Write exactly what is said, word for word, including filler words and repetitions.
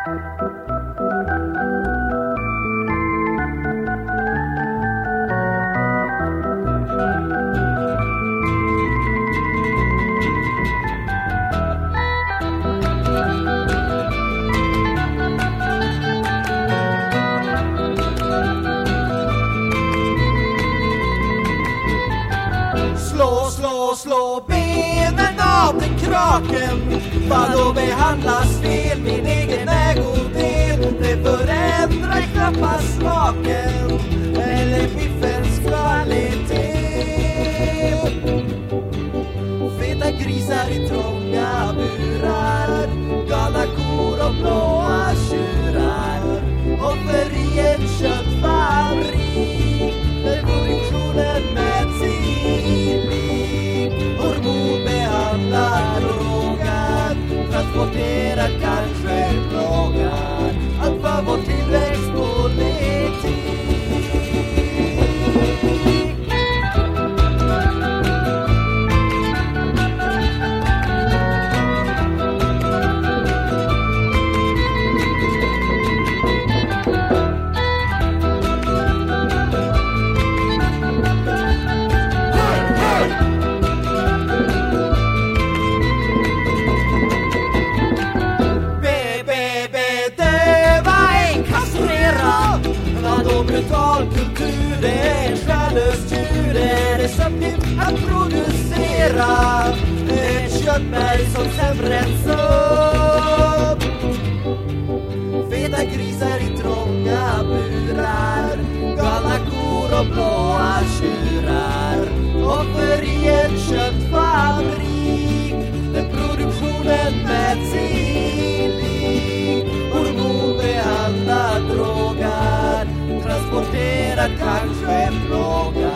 Slå, slå, slå benen av den kraken. Vadå behandlas fel, min egen ägodel. Det förändrar knappast smaken eller biffens kvalitet. Feta grisar i trånga burar, galna kor och blåa tjurar. Offer i en köttfabrik där produktionen mäts i hormonbehandlad, drogad, transporterad, kanske plågad. Allt för vår tillväxtpolitik. Brutal kultur, det är självlöst djur. Det är det sömnigt att producera ett köttberg som sen bränns upp. Feta grisar i trånga burar, galna kor och blåa tjurar. Offer i en köttfabrik där produktionen mäts i lik. Hormonbehandlad, drogad, transporterad, kanske plågad.